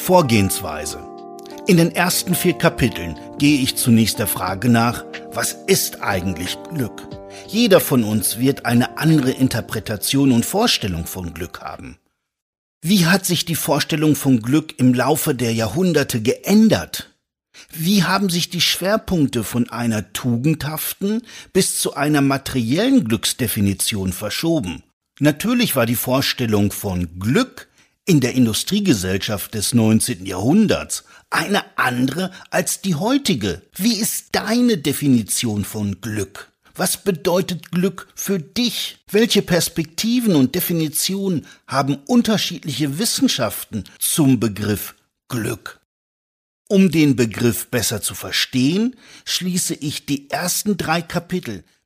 Vorgehensweise. In den ersten 4 Kapiteln gehe ich zunächst der Frage nach, was ist eigentlich Glück? Jeder von uns wird eine andere Interpretation und Vorstellung von Glück haben. Wie hat sich die Vorstellung von Glück im Laufe der Jahrhunderte geändert? Wie haben sich die Schwerpunkte von einer tugendhaften bis zu einer materiellen Glücksdefinition verschoben? Natürlich war die Vorstellung von Glück in der Industriegesellschaft des 19. Jahrhunderts eine andere als die heutige. Wie ist deine Definition von Glück? Was bedeutet Glück für dich? Welche Perspektiven und Definitionen haben unterschiedliche Wissenschaften zum Begriff Glück? Um den Begriff besser zu verstehen, schließe ich die ersten 3 Kapitel